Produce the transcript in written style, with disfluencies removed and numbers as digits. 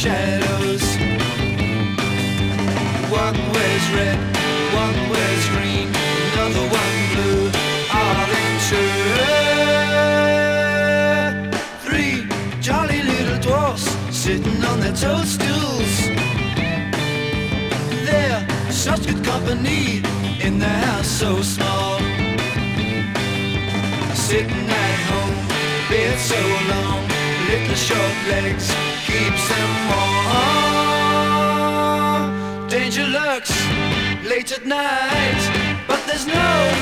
shadows. One wears red, one wears green, another one blue. All in two. Three jolly little dwarfs sitting on their toadstools. They're such good company in the house so small. Sitting at home, beard so long, little short legs keeps them warm. Danger lurks late at night, but there's no